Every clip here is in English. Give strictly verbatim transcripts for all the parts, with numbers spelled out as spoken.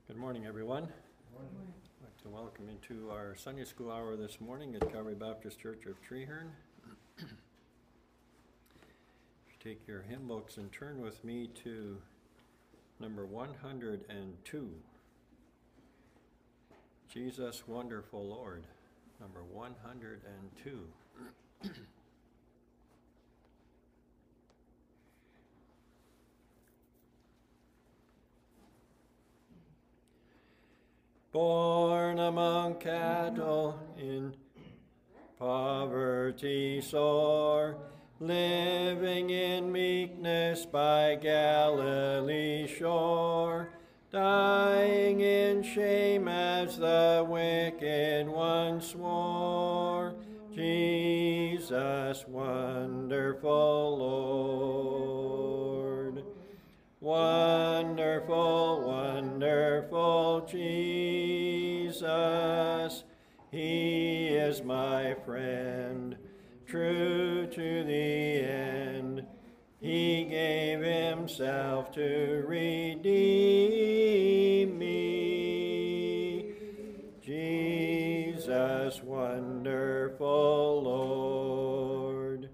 Good morning, everyone. Good morning. I'd like to welcome you to our Sunday School hour this morning at Calvary Baptist Church of Treeherne. Take your hymn books and turn with me to number one hundred two. Jesus, Wonderful Lord, number one hundred two. Born among cattle in poverty sore, living in meekness by Galilee's shore, dying in shame as the wicked one swore, Jesus, wonderful Lord. Wonderful, wonderful Jesus, He is my friend, true to the end. He gave Himself to redeem me. Jesus, wonderful Lord.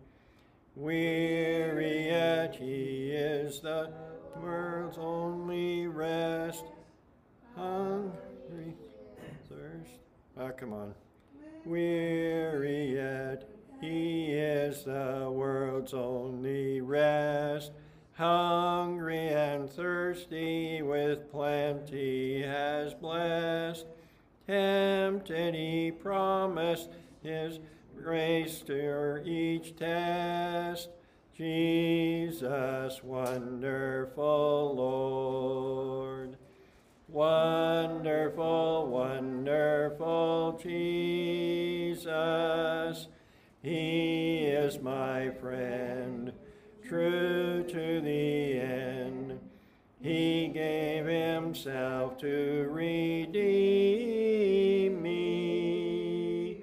Weary yet He is the world's only rest, hungry, thirst. Ah, come on. Weary yet He is the world's only rest, hungry and thirsty with plenty has blessed. Tempted He promised His grace to each test. Jesus, wonderful Lord. Wonderful, wonderful Jesus, He is my friend, true to the end. He gave Himself to redeem me.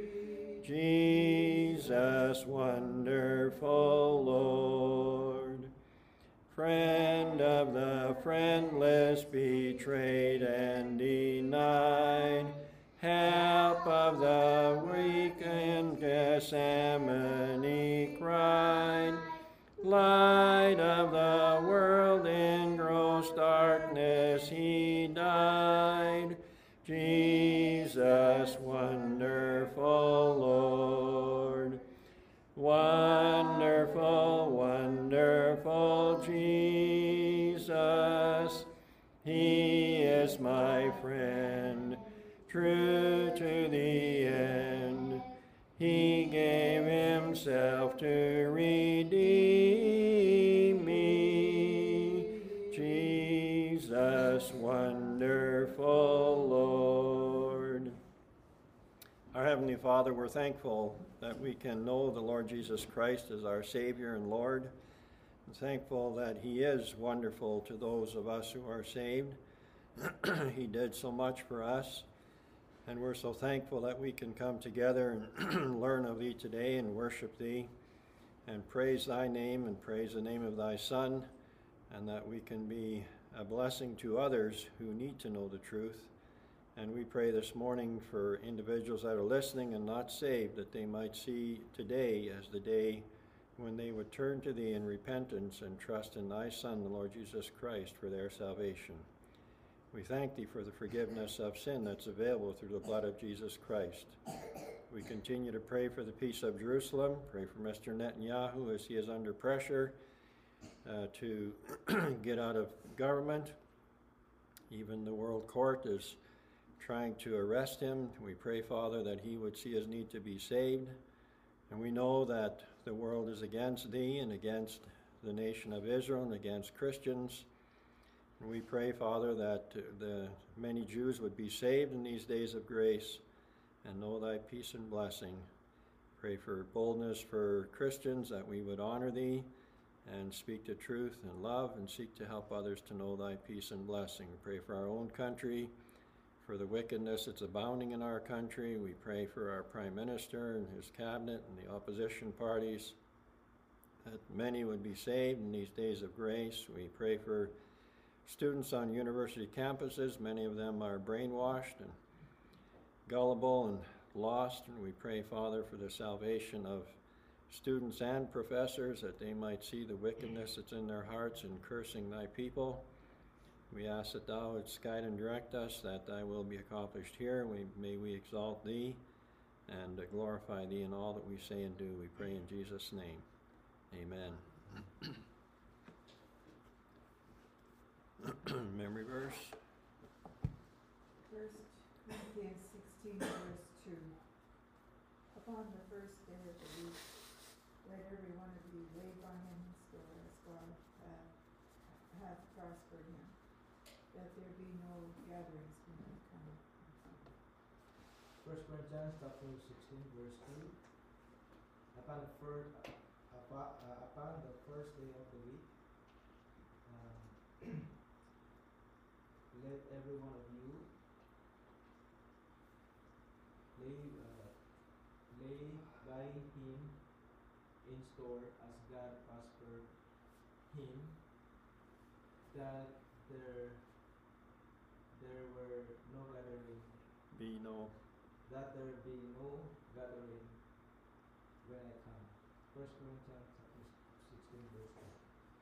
Jesus, wonderful Lord. Friend of the friendless, betrayed and denied, help of the weak in Gethsemane cried, light of the world in gross darkness He died. Jesus, wonderful Lord. Wonderful, wonderful Jesus, He is my friend, true to the end. He gave Himself to redeem me. Jesus, wonderful Lord. Our Heavenly Father, we're thankful that we can know the Lord Jesus Christ as our Savior and Lord. I'm thankful that He is wonderful to those of us who are saved. He did so much for us, and we're so thankful that we can come together and learn of Thee today and worship Thee and praise Thy name and praise the name of Thy Son, and that we can be a blessing to others who need to know the truth. And we pray this morning for individuals that are listening and not saved, that they might see today as the day when they would turn to Thee in repentance and trust in Thy Son, the Lord Jesus Christ, for their salvation. We thank Thee for the forgiveness of sin that's available through the blood of Jesus Christ. We continue to pray for the peace of Jerusalem, pray for Mister Netanyahu as he is under pressure uh, to get out of government. Even the World Court is trying to arrest him. We pray, Father, that he would see his need to be saved. And we know that the world is against Thee and against the nation of Israel and against Christians. And we pray, Father, that the many Jews would be saved in these days of grace and know Thy peace and blessing. Pray for boldness for Christians, that we would honor Thee and speak the truth in love and seek to help others to know Thy peace and blessing. We pray for our own country, for the wickedness that's abounding in our country. We pray for our Prime Minister and his cabinet and the opposition parties, that many would be saved in these days of grace. We pray for students on university campuses. Many of them are brainwashed and gullible and lost, and we pray, Father, for the salvation of students and professors, that they might see the wickedness that's in their hearts in cursing thy people. We ask that thou wouldst guide and direct us, that thy will be accomplished here. We, may we exalt thee and uh, glorify thee in all that we say and do. We pray in Jesus' name. Amen. Memory verse. First Corinthians sixteen, verse two. Upon the first day of the week, let every one of you lay by him his store, as God hath, hath prospered him, that there be no gatherings when I come. First Corinthians chapter sixteen, verse two. Upon the first, upon, uh, upon the first day of the week, um, let every one of you lay uh, lay by him in store, as God prospered him, that there there were no gathering Be no. that there be no gathering when I come. First Corinthians chapter sixteen, verse two.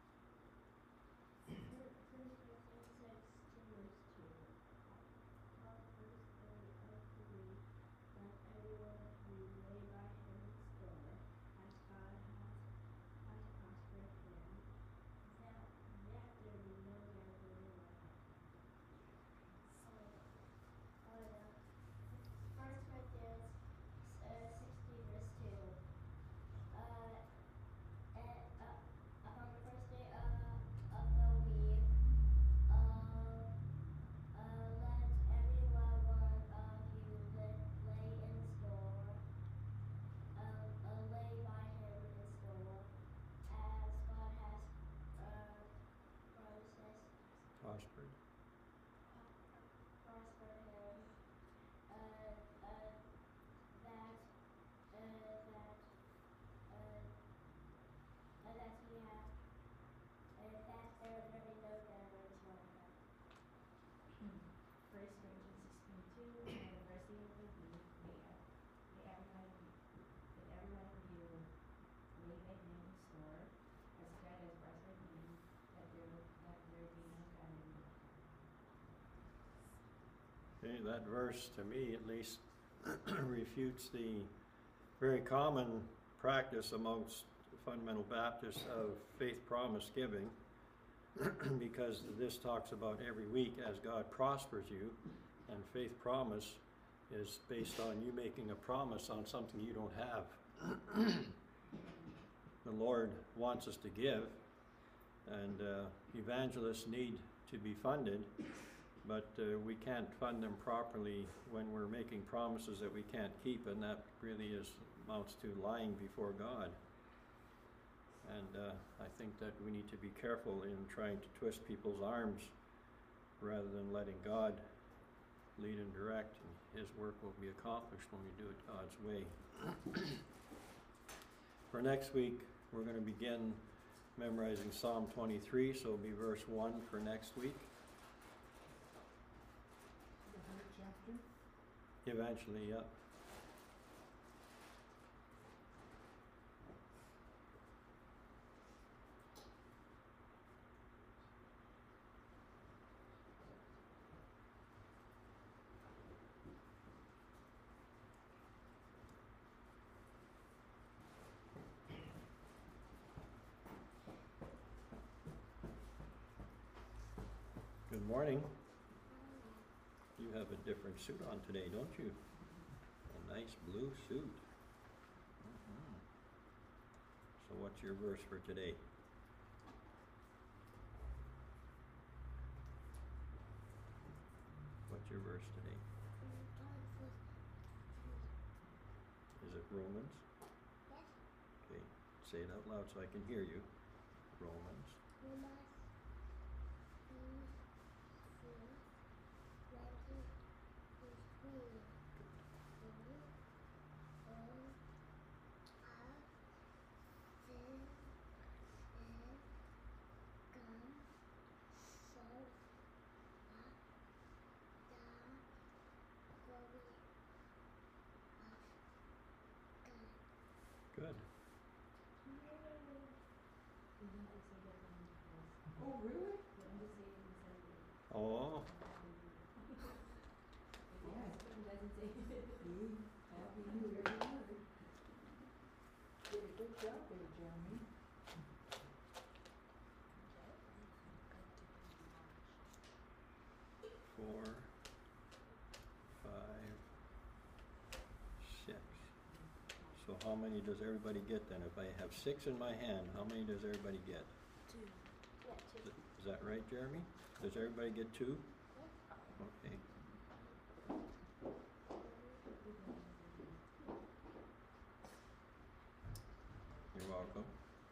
Prospered. Prosper him, uh, uh, that, uh, that, uh, uh, that he hath, uh, that there there be no gatherings when I come. First Corinthians sixteen two, and the first day of the week, may, ev- may everyone, may everyone of you lay by him in store, as God has prospered him, that there, that there be no gathering. Okay, that verse, to me at least, refutes the very common practice amongst fundamental Baptists of faith promise giving, because this talks about every week as God prospers you, and faith promise is based on you making a promise on something you don't have. The Lord wants us to give, and uh, evangelists need to be funded, but uh, we can't fund them properly when we're making promises that we can't keep, and that really is amounts to lying before God. And uh, I think that we need to be careful in trying to twist people's arms rather than letting God lead and direct, and His work will be accomplished when we do it God's way. For next week, we're going to begin memorizing Psalm twenty-three, so it'll be verse one for next week. The whole chapter? Eventually, yeah. Good morning. You have a different suit on today, don't you? A nice blue suit. Mhm. So what's your verse for today? What's your verse today? Is it Romans? Okay, say it out loud so I can hear you. Romans. really? Couldn't just say it in Sunday. Oh, Yeah, it doesn't say it. See, happy New Year to you. Did a good job there, Jeremy. four, five, six. So how many does everybody get then? If I have six in my hand, how many does everybody get? Yeah, two. Is that right, Jeremy? Does everybody get two? Okay. You're welcome.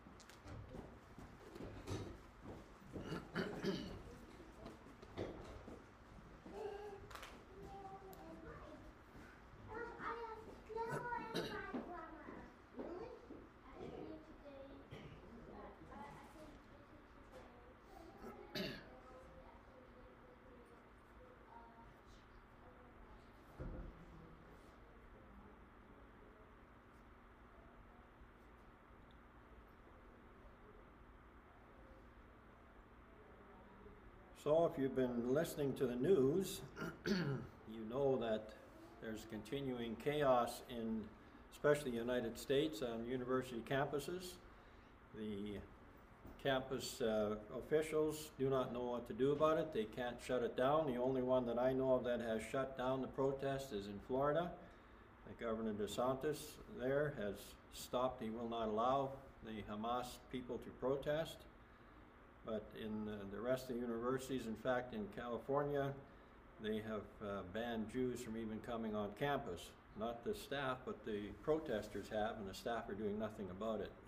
So if you've been listening to the news, you know that there's continuing chaos in especially the United States on university campuses. The campus uh, officials do not know what to do about it. They can't shut it down. The only one that I know of that has shut down the protest is in Florida. The Governor DeSantis there has stopped. He will not allow the Hamas people to protest. But in uh, the rest of the universities, in fact in California, they have uh, banned Jews from even coming on campus. Not the staff, but the protesters have, and the staff are doing nothing about it.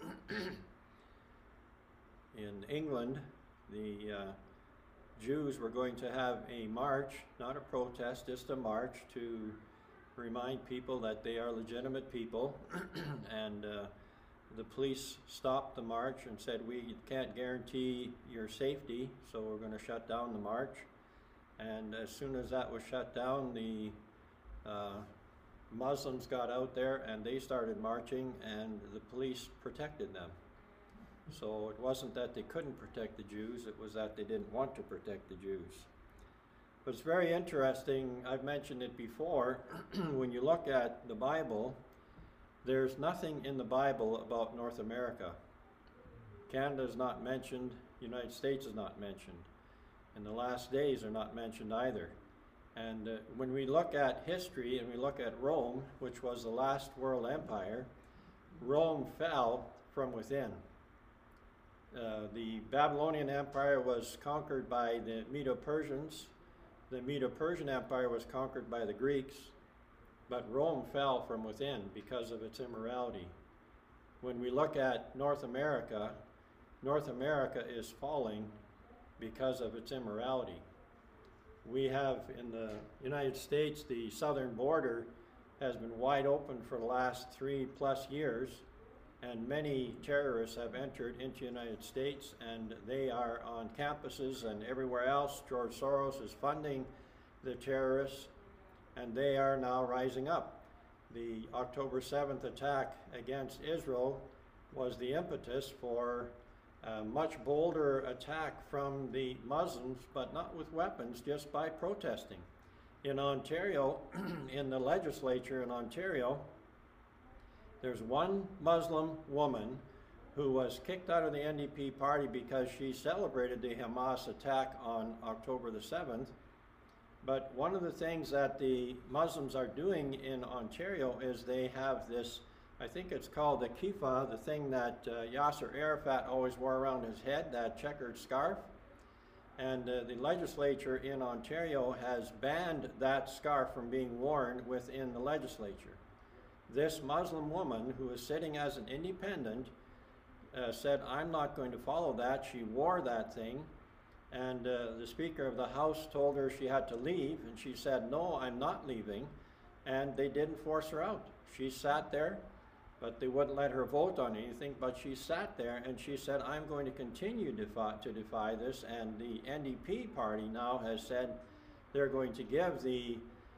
In England, the uh, Jews were going to have a march, not a protest, just a march to remind people that they are legitimate people, and uh, the police stopped the march and said, we can't guarantee your safety, so we're going to shut down the march. And as soon as that was shut down, the uh, Muslims got out there and they started marching, and the police protected them. So it wasn't that they couldn't protect the Jews, it was that they didn't want to protect the Jews. But it's very interesting, I've mentioned it before, when you look at the Bible, there's nothing in the Bible about North America. Canada is not mentioned, United States is not mentioned, and the last days are not mentioned either. And uh, when we look at history and we look at Rome, which was the last world empire, Rome fell from within. Uh, the Babylonian Empire was conquered by the Medo-Persians. The Medo-Persian Empire was conquered by the Greeks. But Rome fell from within because of its immorality. When we look at North America, North America is falling because of its immorality. We have in the United States, the southern border has been wide open for the last three plus years, and many terrorists have entered into the United States, and they are on campuses and everywhere else. George Soros is funding the terrorists, and they are now rising up. The October seventh attack against Israel was the impetus for a much bolder attack from the Muslims, but not with weapons, just by protesting. In Ontario, in the legislature in Ontario, there's one Muslim woman who was kicked out of the N D P party because she celebrated the Hamas attack on October the seventh. But one of the things that the Muslims are doing in Ontario is they have this, I think it's called the kippah, the thing that uh, Yasser Arafat always wore around his head, that checkered scarf. And uh, the legislature in Ontario has banned that scarf from being worn within the legislature. This Muslim woman, who is sitting as an independent, uh, said, I'm not going to follow that. She wore that thing. And uh, the Speaker of the House told her she had to leave, and she said, no, I'm not leaving, and they didn't force her out. She sat there, but they wouldn't let her vote on anything, but she sat there, and she said, I'm going to continue defy, to defy this, and the N D P party now has said they're going to give the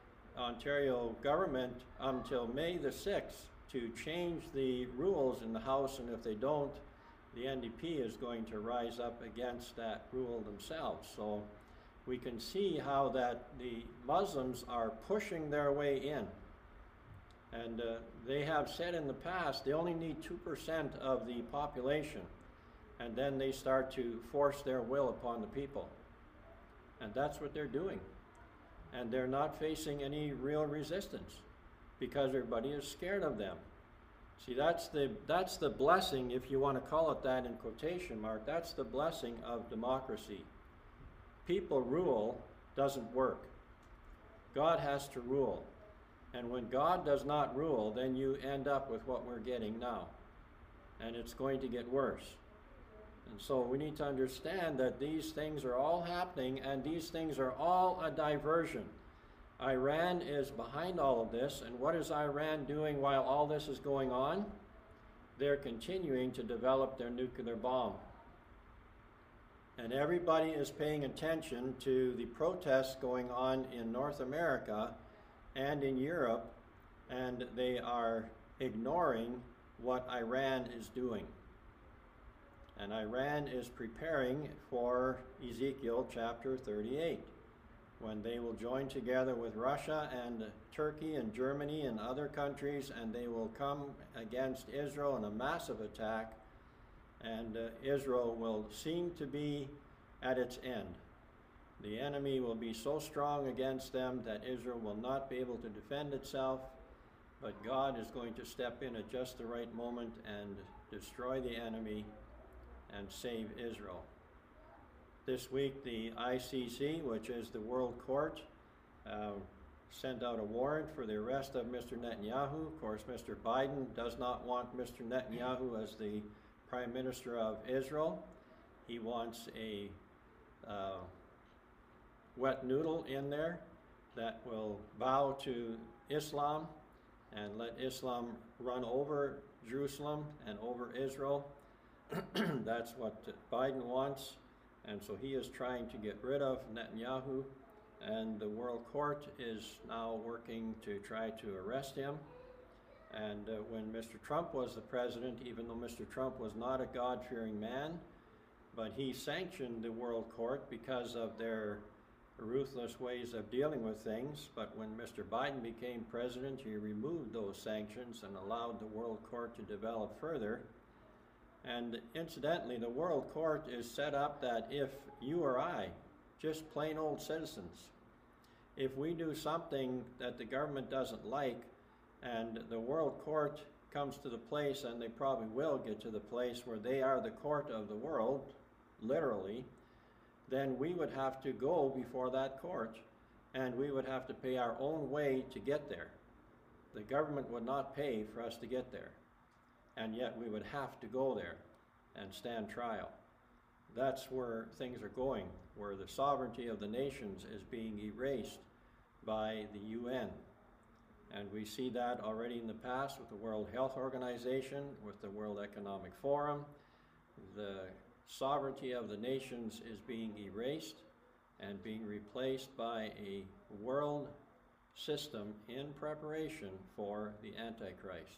Ontario government until May the sixth to change the rules in the House, and if they don't, the N D P is going to rise up against that rule themselves. So we can see how that the Muslims are pushing their way in. And uh, they have said in the past they only need two percent of the population, and then they start to force their will upon the people. And that's what they're doing. And they're not facing any real resistance because everybody is scared of them. See, that's the, that's the blessing, if you want to call it that in quotation mark, that's the blessing of democracy. People rule doesn't work. God has to rule. And when God does not rule, then you end up with what we're getting now. And it's going to get worse. And so we need to understand that these things are all happening, and these things are all a diversion. Iran is behind all of this, and what is Iran doing while all this is going on? They're continuing to develop their nuclear bomb. And everybody is paying attention to the protests going on in North America and in Europe, and they are ignoring what Iran is doing. And Iran is preparing for Ezekiel chapter thirty-eight, when they will join together with Russia and Turkey and Germany and other countries, and they will come against Israel in a massive attack, and uh, Israel will seem to be at its end. The enemy will be so strong against them that Israel will not be able to defend itself, but God is going to step in at just the right moment and destroy the enemy and save Israel. This week, the I C C, which is the World Court, uh, sent out a warrant for the arrest of Mister Netanyahu. Of course, Mister Biden does not want Mister Netanyahu as the Prime Minister of Israel. He wants a uh, wet noodle in there that will bow to Islam and let Islam run over Jerusalem and over Israel. That's what Biden wants. And so he is trying to get rid of Netanyahu, and the World Court is now working to try to arrest him. And uh, when Mister Trump was the president, even though Mister Trump was not a God-fearing man, but he sanctioned the World Court because of their ruthless ways of dealing with things. But when Mister Biden became president, he removed those sanctions and allowed the World Court to develop further. And incidentally, the World Court is set up that if you or I, just plain old citizens, if we do something that the government doesn't like, and the World Court comes to the place, and they probably will get to the place where they are the court of the world, literally, then we would have to go before that court, and we would have to pay our own way to get there. The government would not pay for us to get there. And yet we would have to go there and stand trial. That's where things are going, where the sovereignty of the nations is being erased by the U N. And we see that already in the past with the World Health Organization, with the World Economic Forum. The sovereignty of the nations is being erased and being replaced by a world system in preparation for the Antichrist.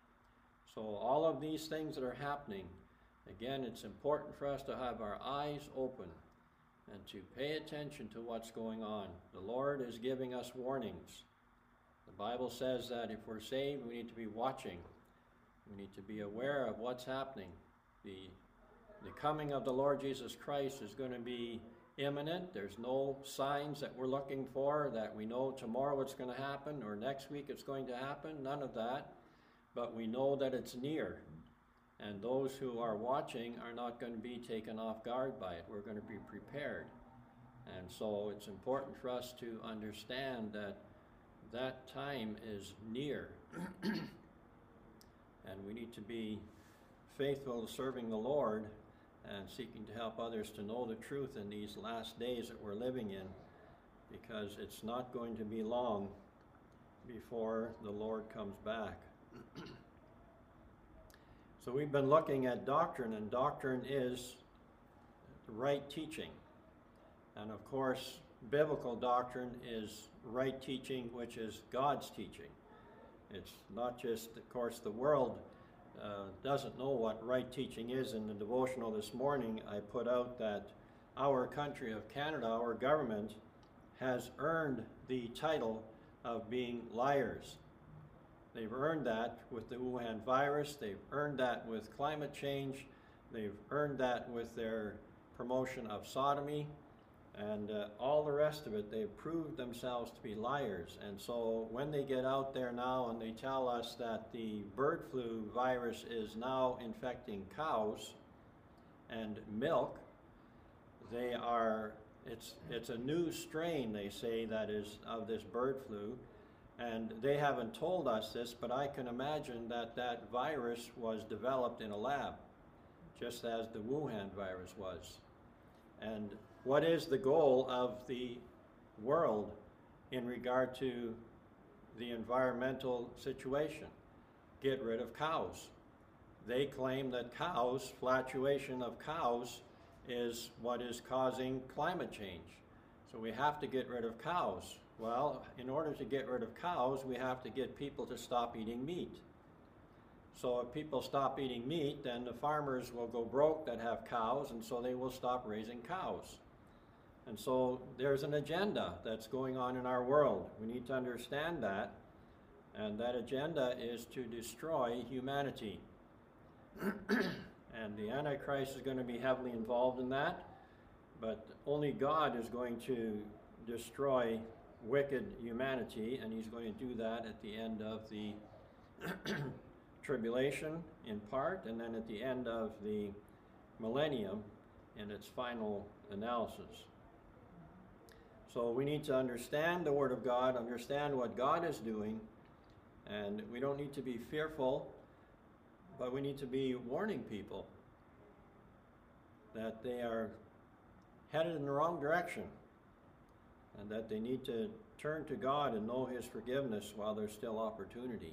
So all of these things that are happening, again, it's important for us to have our eyes open and to pay attention to what's going on. The Lord is giving us warnings. The Bible says that if we're saved, we need to be watching. We need to be aware of what's happening. The, the coming of the Lord Jesus Christ is going to be imminent. There's no signs that we're looking for that we know tomorrow it's going to happen or next week it's going to happen. None of that. But we know that it's near, and those who are watching are not going to be taken off guard by it. We're going to be prepared. And so it's important for us to understand that that time is near. And we need to be faithful to serving the Lord and seeking to help others to know the truth in these last days that we're living in, because it's not going to be long before the Lord comes back. So we've been looking at doctrine, and doctrine is right teaching. And of course, biblical doctrine is right teaching, which is God's teaching. It's not just, of course, the world uh, doesn't know what right teaching is, in the devotional this morning, I put out that our country of Canada, our government, has earned the title of being liars. They've earned that with the Wuhan virus. They've earned that with climate change. They've earned that with their promotion of sodomy. And uh, all the rest of it, they've proved themselves to be liars. And so when they get out there now and they tell us that the bird flu virus is now infecting cows and milk, they are, it's, it's a new strain, they say, that is of this bird flu. And they haven't told us this, but I can imagine that that virus was developed in a lab, just as the Wuhan virus was. And what is the goal of the world in regard to the environmental situation? Get rid of cows. They claim that cows, flatulation of cows, is what is causing climate change. So we have to get rid of cows. Well, in order to get rid of cows, we have to get people to stop eating meat. So if people stop eating meat, then the farmers will go broke that have cows, and so they will stop raising cows. And so there's an agenda that's going on in our world. We need to understand that, and that agenda is to destroy humanity. And the Antichrist is going to be heavily involved in that, but only God is going to destroy wicked humanity, and he's going to do that at the end of the tribulation in part, and then at the end of the millennium in its final analysis. So we need to understand the Word of God, understand what God is doing, and we don't need to be fearful, but we need to be warning people that they are headed in the wrong direction, and that they need to turn to God and know His forgiveness while there's still opportunity.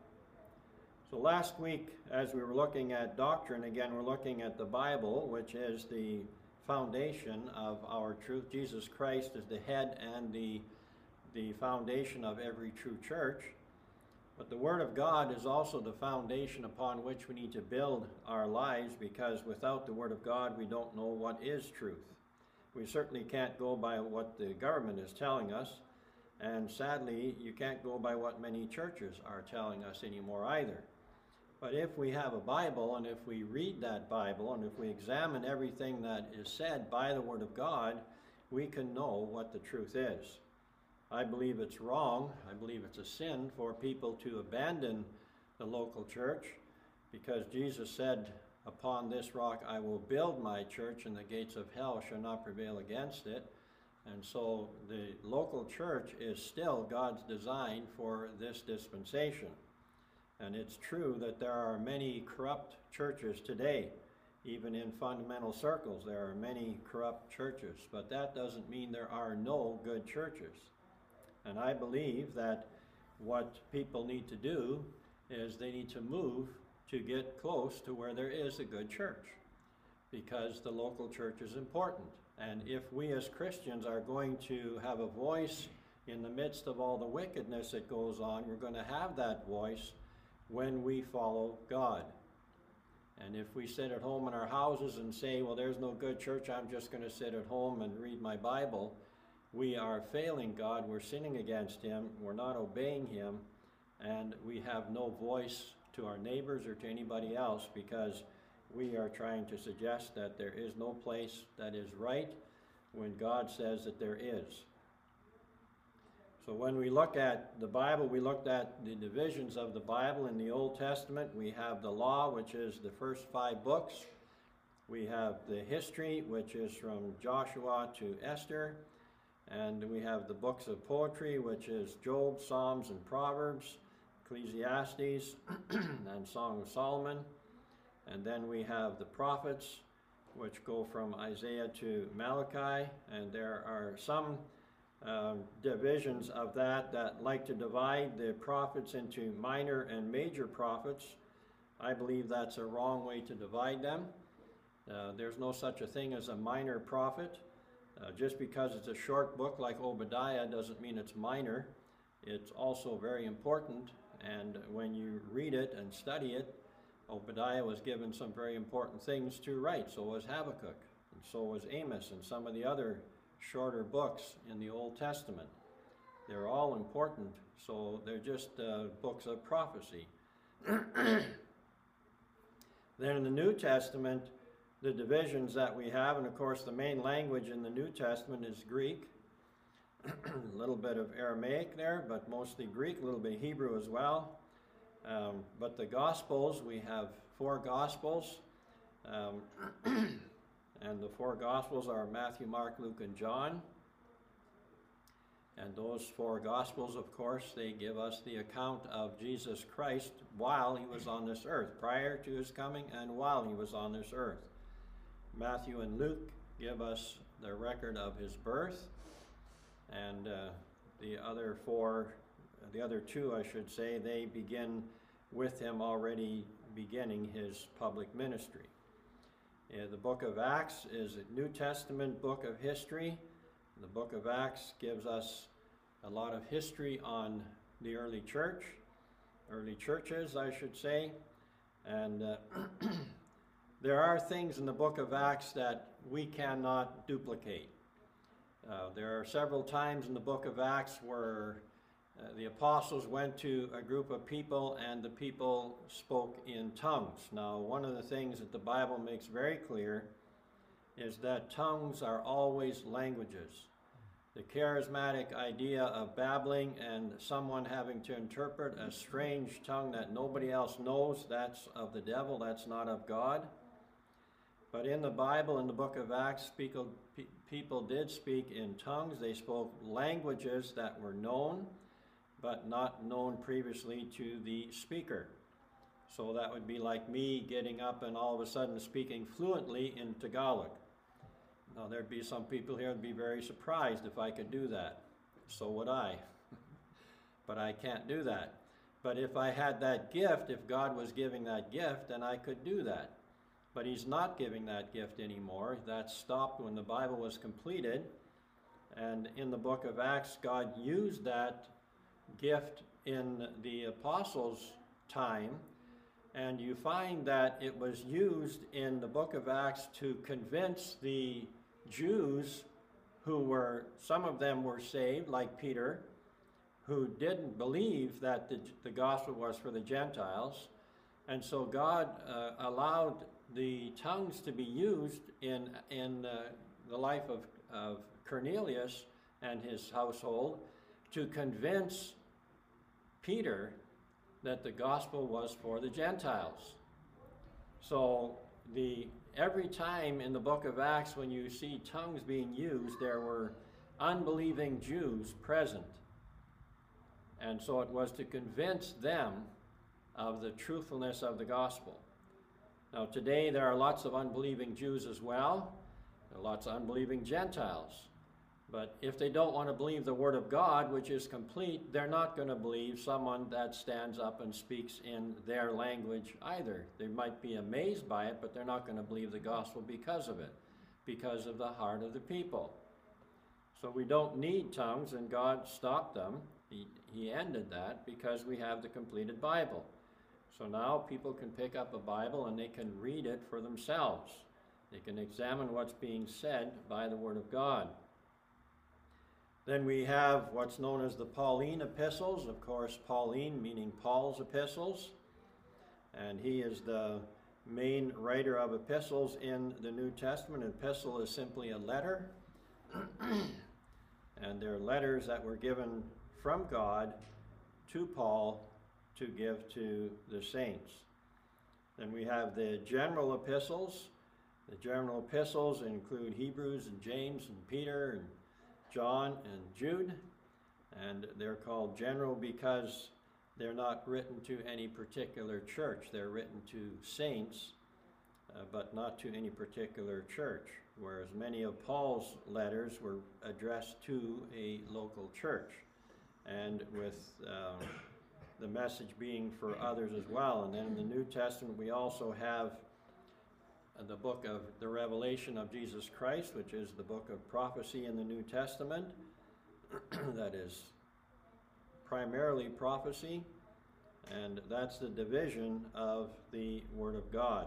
So last week, as we were looking at doctrine, again, we're looking at the Bible, which is the foundation of our truth. Jesus Christ is the head and the, the foundation of every true church. But the Word of God is also the foundation upon which we need to build our lives, because without the Word of God, we don't know what is truth. We certainly can't go by what the government is telling us, and sadly, you can't go by what many churches are telling us anymore either. But if we have a Bible, and if we read that Bible, and if we examine everything that is said by the Word of God, we can know what the truth is. I believe it's wrong, I believe it's a sin for people to abandon the local church, because Jesus said, "Upon this rock I will build my church, and the gates of hell shall not prevail against it." And so the local church is still God's design for this dispensation. And it's true that there are many corrupt churches today. Even in fundamental circles, there are many corrupt churches. But that doesn't mean there are no good churches. And I believe that what people need to do is they need to move to get close to where there is a good church, because the local church is important. And if we as Christians are going to have a voice in the midst of all the wickedness that goes on, we're going to have that voice when we follow God. And if we sit at home in our houses and say, well, there's no good church, I'm just going to sit at home and read my Bible, we are failing God, we're sinning against Him, we're not obeying Him, and we have no voice to our neighbors or to anybody else, because we are trying to suggest that there is no place that is right when God says that there is. So when we look at the Bible, we looked at the divisions of the Bible. In the Old Testament, we have the law, which is the first five books. We have the history, which is from Joshua to Esther. And we have the books of poetry, which is Job, Psalms, and Proverbs, Ecclesiastes, and Song of Solomon. And then we have the prophets, which go from Isaiah to Malachi. And there are some uh, divisions of that that like to divide the prophets into minor and major prophets. I believe that's a wrong way to divide them. Uh, there's no such a thing as a minor prophet. Uh, just because it's a short book like Obadiah doesn't mean it's minor. It's also very important, and when you read it and study it, Obadiah was given some very important things to write. So was Habakkuk, and so was Amos, and some of the other shorter books in the Old Testament. They're all important, so they're just uh, books of prophecy. Then in the New Testament, the divisions that we have, and of course the main language in the New Testament is Greek. A little bit of Aramaic there, but mostly Greek, a little bit of Hebrew as well. Um, but the Gospels, we have four Gospels. Um, and the four Gospels are Matthew, Mark, Luke, and John. And those four Gospels, of course, they give us the account of Jesus Christ while he was on this earth, prior to his coming and while he was on this earth. Matthew and Luke give us the record of his birth, and uh, the other four, the other two, I should say, they begin with him already beginning his public ministry. Uh, the book of Acts is a New Testament book of history. The book of Acts gives us a lot of history on the early church, early churches, I should say. And uh, there are things in the book of Acts that we cannot duplicate. Uh, there are several times in the book of Acts where uh, the apostles went to a group of people and the people spoke in tongues. Now, one of the things that the Bible makes very clear is that tongues are always languages. The charismatic idea of babbling and someone having to interpret a strange tongue that nobody else knows, that's of the devil, that's not of God. But in the Bible, in the book of Acts, people, people did speak in tongues. They spoke languages that were known, but not known previously to the speaker. So that would be like me getting up and all of a sudden speaking fluently in Tagalog. Now, there'd be some people here who'd be very surprised if I could do that. So would I. But I can't do that. But if I had that gift, if God was giving that gift, then I could do that. But he's not giving that gift anymore. That stopped when the Bible was completed. And in the book of Acts, God used that gift in the apostles' time. And you find that it was used in the book of Acts to convince the Jews who were, some of them were saved, like Peter, who didn't believe that the, the gospel was for the Gentiles. And so God uh, allowed the tongues to be used in, in uh, the life of, of Cornelius and his household to convince Peter that the gospel was for the Gentiles. So the every time in the book of Acts when you see tongues being used, there were unbelieving Jews present. And so it was to convince them of the truthfulness of the gospel. Now today there are lots of unbelieving Jews as well. There are lots of unbelieving Gentiles. But if they don't want to believe the Word of God, which is complete, they're not going to believe someone that stands up and speaks in their language either. They might be amazed by it, but they're not going to believe the gospel because of it, because of the heart of the people. So we don't need tongues, and God stopped them. He, he ended that because we have the completed Bible. So now people can pick up a Bible and they can read it for themselves. They can examine what's being said by the Word of God. Then we have what's known as the Pauline epistles. Of course, Pauline meaning Paul's epistles. And he is the main writer of epistles in the New Testament. An epistle is simply a letter. And they're letters that were given from God to Paul to give to the saints. Then we have the general epistles. The general epistles include Hebrews and James and Peter and John and Jude, and they're called general because they're not written to any particular church. They're written to saints, uh, but not to any particular church, whereas many of Paul's letters were addressed to a local church, and with um, the message being for others as well. And then in the New Testament, we also have the book of the Revelation of Jesus Christ, which is the book of prophecy in the New Testament. That is primarily prophecy. And that's the division of the Word of God.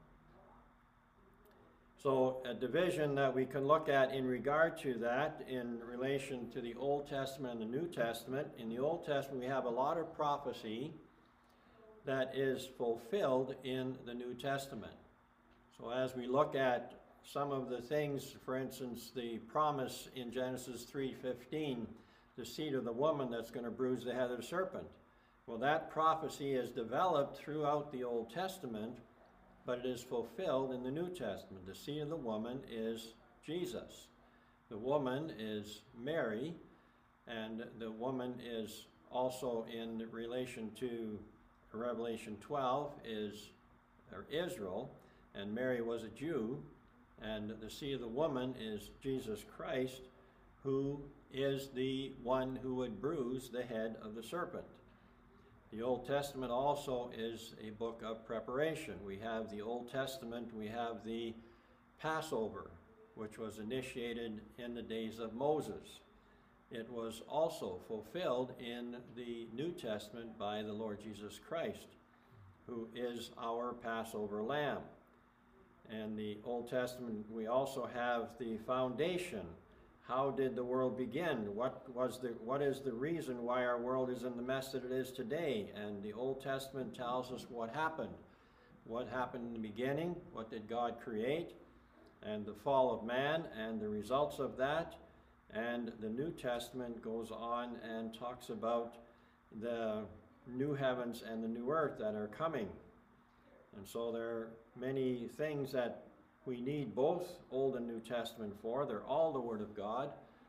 So a division that we can look at in regard to that in relation to the Old Testament and the New Testament. In the Old Testament, we have a lot of prophecy that is fulfilled in the New Testament. So as we look at some of the things, for instance, the promise in Genesis three fifteen, the seed of the woman that's going to bruise the head of the serpent. Well, that prophecy is developed throughout the Old Testament, but it is fulfilled in the New Testament. The seed of the woman is Jesus. The woman is Mary, and the woman is also in relation to Revelation twelve is or Israel, and Mary was a Jew, and the seed of the woman is Jesus Christ, who is the one who would bruise the head of the serpent. The Old Testament also is a book of preparation. We have the Old Testament, we have the Passover, which was initiated in the days of Moses. It was also fulfilled in the New Testament by the Lord Jesus Christ, who is our Passover lamb. And the Old Testament, we also have the foundation. How did the world begin? What was the what is the reason why our world is in the mess that it is today? And the Old Testament tells us what happened. What happened in the beginning? What did God create? And the fall of man and the results of that. And the New Testament goes on and talks about the new heavens and the new earth that are coming. And so there are many things that we need both Old and New Testament for. They're all the Word of God.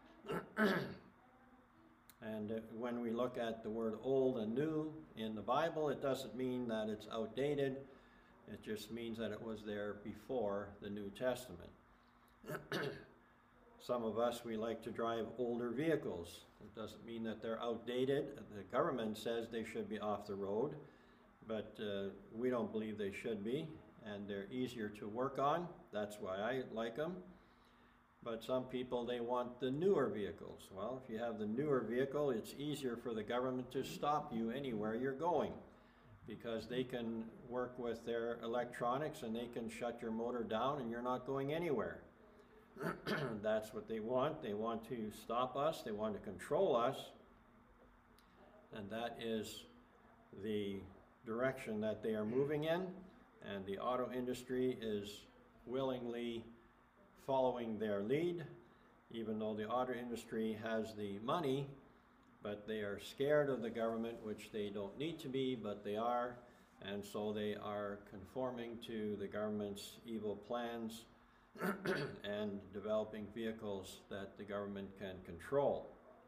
And uh, when we look at the word old and new in the Bible, it doesn't mean that it's outdated. It just means that it was there before the New Testament. Some of us, we like to drive older vehicles. It doesn't mean that they're outdated. The government says they should be off the road, but uh, we don't believe they should be, and they're easier to work on. That's why I like them. But some people, they want the newer vehicles. Well, if you have the newer vehicle, it's easier for the government to stop you anywhere you're going, because they can work with their electronics and they can shut your motor down and you're not going anywhere. That's what they want. They want to stop us. They want to control us. And that is the direction that they are moving in. And the auto industry is willingly following their lead, even though the auto industry has the money, but they are scared of the government, which they don't need to be, but they are. And so they are conforming to the government's evil plans and developing vehicles that the government can control.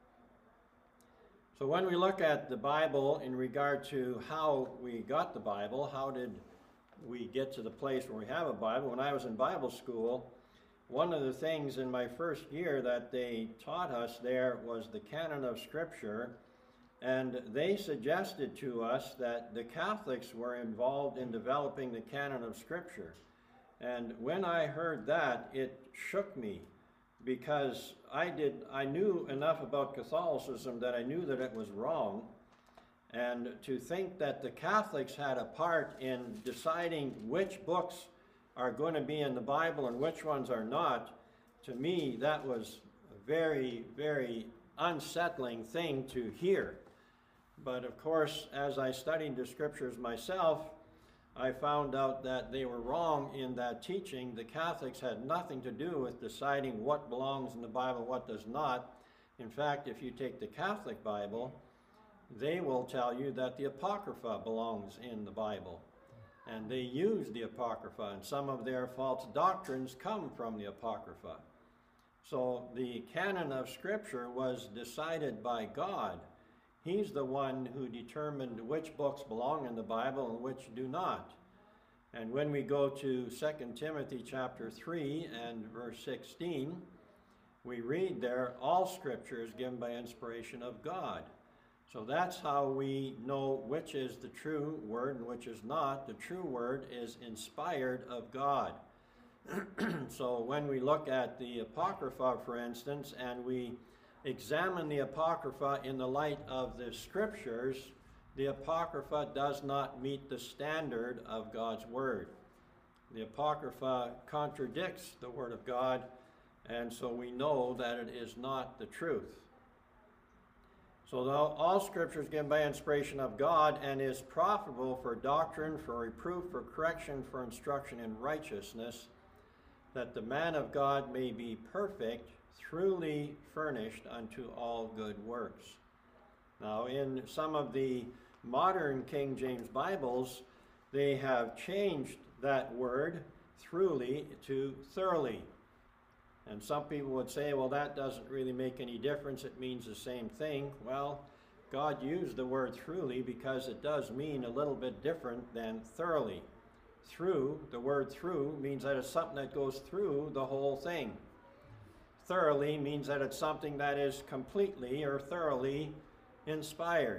So when we look at the Bible in regard to how we got the Bible, how did we get to the place where we have a Bible? When I was in Bible school, one of the things in my first year that they taught us there was the canon of Scripture, and they suggested to us that the Catholics were involved in developing the canon of Scripture. And when I heard that, it shook me, because I did I knew enough about Catholicism that I knew that it was wrong. And to think that the Catholics had a part in deciding which books are going to be in the Bible and which ones are not, to me that was a very, very unsettling thing to hear. But of course, as I studied the Scriptures myself, I found out that they were wrong in that teaching. The Catholics had nothing to do with deciding what belongs in the Bible, what does not. In fact, if you take the Catholic Bible, they will tell you that the Apocrypha belongs in the Bible. And they use the Apocrypha, and some of their false doctrines come from the Apocrypha. So the canon of Scripture was decided by God. He's the one who determined which books belong in the Bible and which do not. And when we go to Second Timothy chapter three and verse sixteen, we read there, all Scripture is given by inspiration of God. So that's how we know which is the true word and which is not. The true word is inspired of God. So when we look at the Apocrypha, for instance, and we examine the Apocrypha in the light of the Scriptures, the Apocrypha does not meet the standard of God's Word. The Apocrypha contradicts the Word of God, and so we know that it is not the truth. So though all Scripture is given by inspiration of God and is profitable for doctrine, for reproof, for correction, for instruction in righteousness, that the man of God may be perfect, truly furnished unto all good works. Now, in some of the modern King James Bibles, they have changed that word, truly, to thoroughly. And some people would say, well, that doesn't really make any difference. It means the same thing. Well, God used the word truly because it does mean a little bit different than thoroughly. Through, the word through, means that it's something that goes through the whole thing. Thoroughly means that it's something that is completely or thoroughly inspired.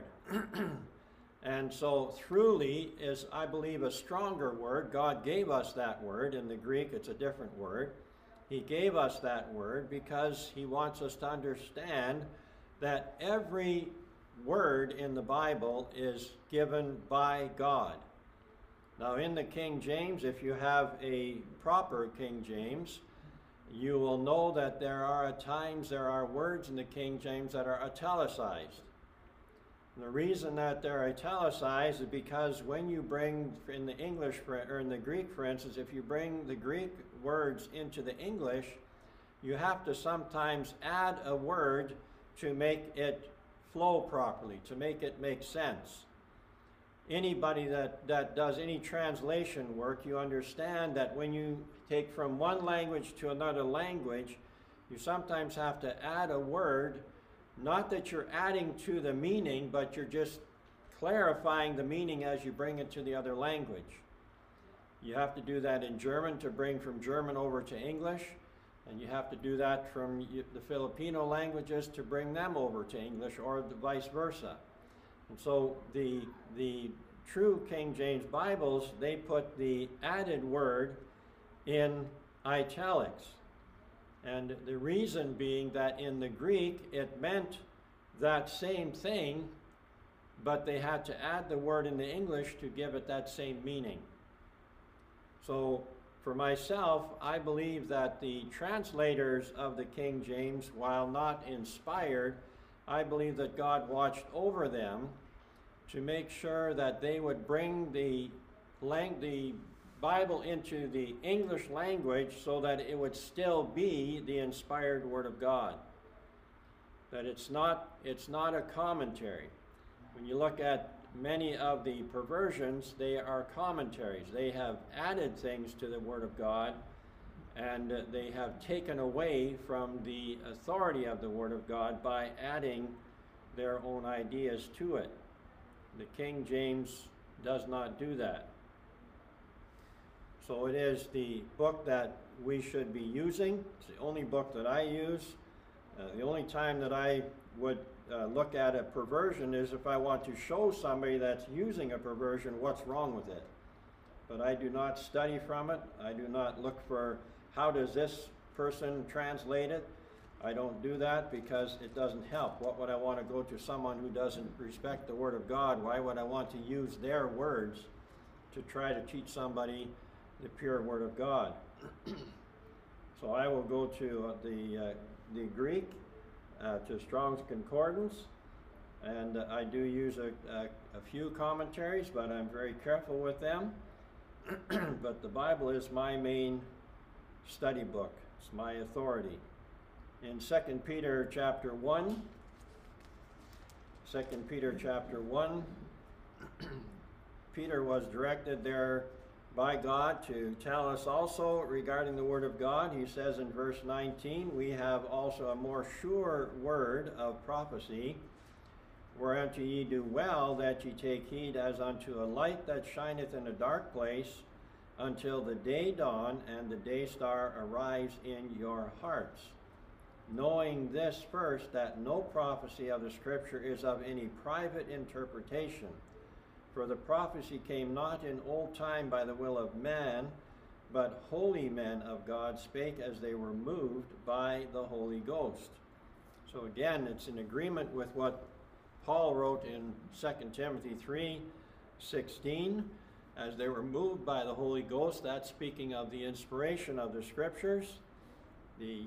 And so truly is, I believe, a stronger word. God gave us that word. In the Greek, it's a different word. He gave us that word because he wants us to understand that every word in the Bible is given by God. Now, in the King James, if you have a proper King James, you will know that there are at times there are words in the King James that are italicized. And the reason that they're italicized is because when you bring, in the English, or in the Greek, for instance, if you bring the Greek words into the English, you have to sometimes add a word to make it flow properly, to make it make sense. Anybody that, that does any translation work, you understand that when you take from one language to another language, you sometimes have to add a word, not that you're adding to the meaning, but you're just clarifying the meaning as you bring it to the other language. You have to do that in German to bring from German over to English, and you have to do that from the Filipino languages to bring them over to English, or the vice versa. And so the, the true King James Bibles, they put the added word in italics. And the reason being that in the Greek, it meant that same thing, but they had to add the word in the English to give it that same meaning. So for myself, I believe that the translators of the King James, while not inspired, I believe that God watched over them to make sure that they would bring the, lang- the Bible into the English language so that it would still be the inspired Word of God. That it's not, it's not a commentary. When you look at many of the perversions, they are commentaries. They have added things to the Word of God, and uh, they have taken away from the authority of the Word of God by adding their own ideas to it. The King James does not do that. So it is the book that we should be using. It's the only book that I use. Uh, the only time that I would uh, look at a perversion is if I want to show somebody that's using a perversion what's wrong with it. But I do not study from it. I do not look for how does this person translate it. I don't do that because it doesn't help. What would I want to go to someone who doesn't respect the Word of God? Why would I want to use their words to try to teach somebody the pure Word of God? So I will go to uh, the, uh, the Greek, uh, to Strong's Concordance, and uh, I do use a, a, a few commentaries, but I'm very careful with them. But the Bible is my main study book. It's my authority. In Second Peter chapter one, Second Peter chapter one, Peter was directed there by God to tell us also regarding the Word of God. He says in verse nineteen, we have also a more sure word of prophecy, whereunto ye do well that ye take heed as unto a light that shineth in a dark place, until the day dawn and the day star arise in your hearts. Knowing this first, that no prophecy of the Scripture is of any private interpretation. For the prophecy came not in old time by the will of man, but holy men of God spake as they were moved by the Holy Ghost. So again, it's in agreement with what Paul wrote in Second Timothy three sixteen, as they were moved by the Holy Ghost. That's speaking of the inspiration of the Scriptures, the,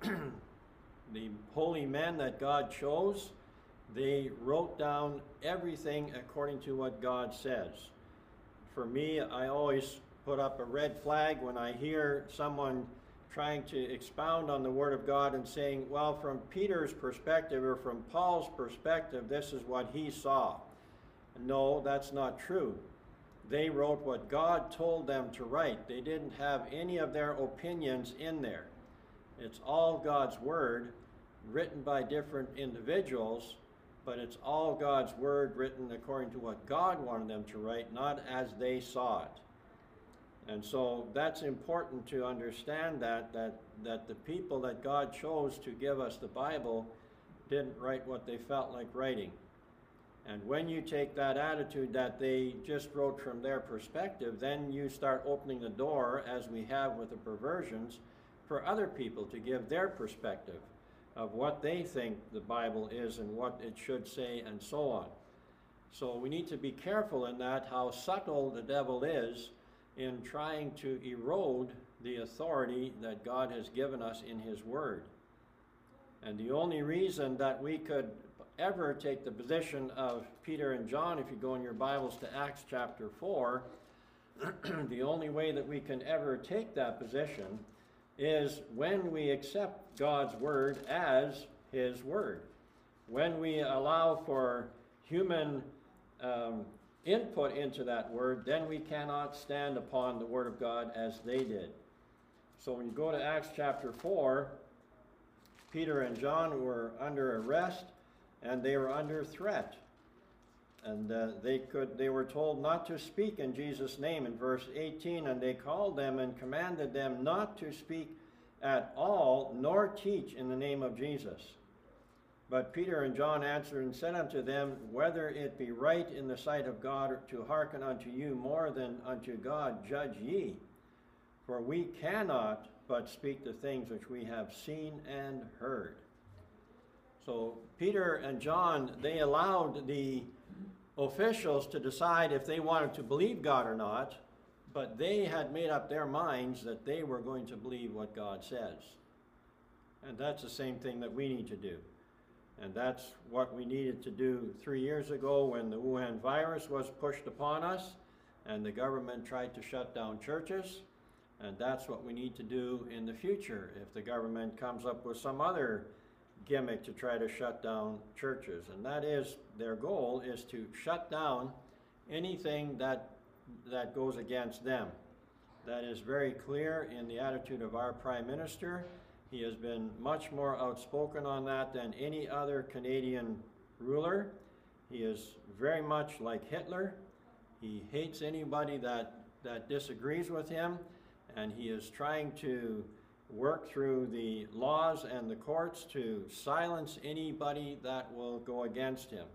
the holy men that God chose. They wrote down everything according to what God says. For me, I always put up a red flag when I hear someone trying to expound on the Word of God and saying, well, from Peter's perspective or from Paul's perspective, this is what he saw. No, that's not true. They wrote what God told them to write. They didn't have any of their opinions in there. It's all God's Word written by different individuals, but it's all God's Word written according to what God wanted them to write, not as they saw it. And so that's important to understand that, that, that the people that God chose to give us the Bible didn't write what they felt like writing. And when you take that attitude that they just wrote from their perspective, then you start opening the door, as we have with the perversions, for other people to give their perspective of what they think the Bible is and what it should say and so on. So we need to be careful in that, how subtle the devil is in trying to erode the authority that God has given us in His Word. And the only reason that we could ever take the position of Peter and John, if you go in your Bibles to Acts chapter four, the only way that we can ever take that position is when we accept God's Word as His Word. When we allow for human um, input into that Word, then we cannot stand upon the Word of God as they did. So when you go to Acts chapter four, Peter and John were under arrest and they were under threat. And uh, they could they were told not to speak in Jesus' name in verse eighteen, and they called them and commanded them not to speak at all, nor teach in the name of Jesus. But Peter and John answered and said unto them, whether it be right in the sight of God to hearken unto you more than unto God, judge ye. For we cannot but speak the things which we have seen and heard. So Peter and John, they allowed the officials to decide if they wanted to believe God or not, but they had made up their minds that they were going to believe what God says. And that's the same thing that we need to do. And that's what we needed to do three years ago when the Wuhan virus was pushed upon us and the government tried to shut down churches. And that's what we need to do in the future if the government comes up with some other gimmick to try to shut down churches. And that is, their goal is to shut down anything that that goes against them. That is very clear in the attitude of our Prime Minister. He has been much more outspoken on that than any other Canadian ruler. He is very much like Hitler. He hates anybody that, that disagrees with him, and he is trying to work through the laws and the courts to silence anybody that will go against him.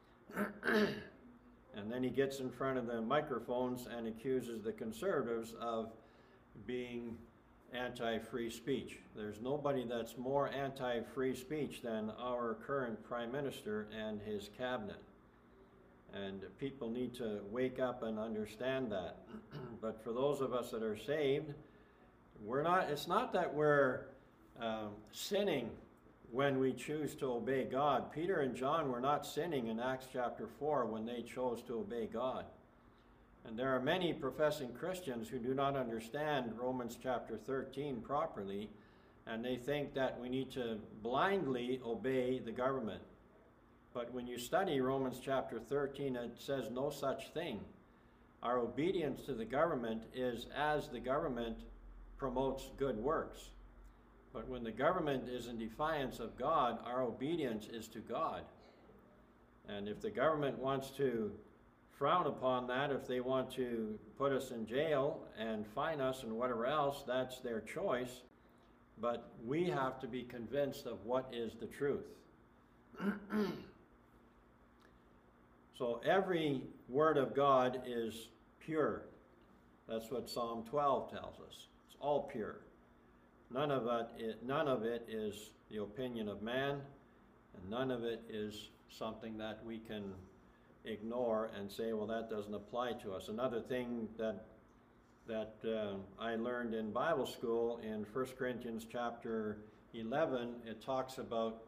And then he gets in front of the microphones and accuses the Conservatives of being anti-free speech. There's nobody that's more anti-free speech than our current Prime Minister and his cabinet. And people need to wake up and understand that. But for those of us that are saved, we're not, it's not that we're um, sinning when we choose to obey God. Peter and John were not sinning in Acts chapter four when they chose to obey God. And there are many professing Christians who do not understand Romans chapter thirteen properly, and they think that we need to blindly obey the government. But when you study Romans chapter thirteen, it says no such thing. Our obedience to the government is as the government promotes good works. But when the government is in defiance of God, our obedience is to God. And if the government wants to frown upon that, if they want to put us in jail and fine us and whatever else, that's their choice. But we have to be convinced of what is the truth. So every word of God is pure. That's what Psalm twelve tells us. It's all pure. None of it, none of it is the opinion of man, and none of it is something that we can ignore and say, well, that doesn't apply to us. Another thing that that uh, I learned in Bible school in First Corinthians chapter eleven, it talks about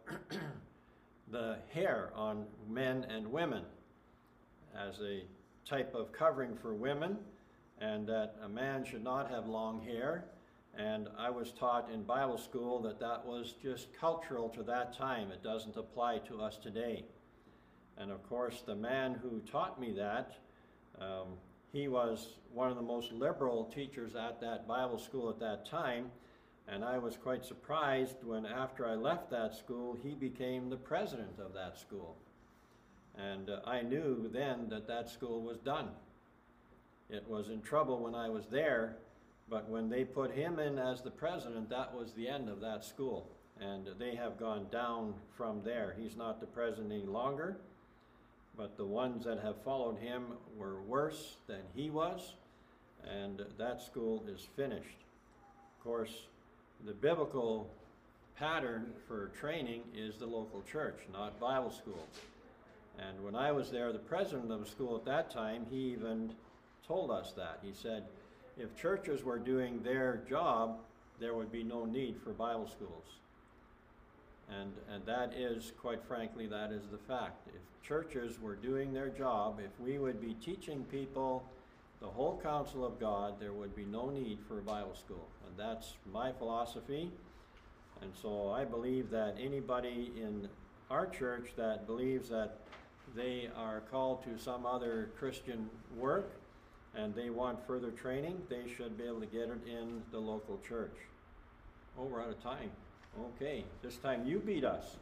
the hair on men and women as a type of covering for women, and that a man should not have long hair. And I was taught in Bible school that that was just cultural to that time. It doesn't apply to us today. And of course, the man who taught me that, um, he was one of the most liberal teachers at that Bible school at that time. And I was quite surprised when, after I left that school, he became the president of that school. And uh, I knew then that that school was done. It was in trouble when I was there, but when they put him in as the president, that was the end of that school. And they have gone down from there. He's not the president any longer, but the ones that have followed him were worse than he was, and that school is finished. Of course, the biblical pattern for training is the local church, not Bible school. And when I was there, the president of the school at that time, he even told us that. He said, if churches were doing their job, there would be no need for Bible schools. And, and that is, quite frankly, that is the fact. If churches were doing their job, if we would be teaching people the whole counsel of God, there would be no need for a Bible school. And that's my philosophy. And so I believe that anybody in our church that believes that they are called to some other Christian work and they want further training, they should be able to get it in the local church. Oh, we're out of time. Okay, this time you beat us.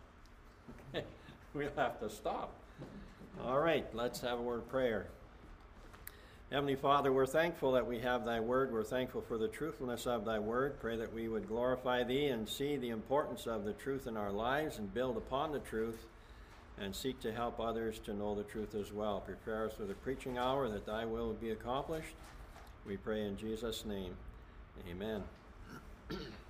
We'll have to stop. All right, let's have a word of prayer. Heavenly Father, we're thankful that we have thy word. We're thankful for the truthfulness of thy word. Pray that we would glorify thee and see the importance of the truth in our lives and build upon the truth and seek to help others to know the truth as well. Prepare us for the preaching hour that thy will would be accomplished. We pray in Jesus' name. Amen.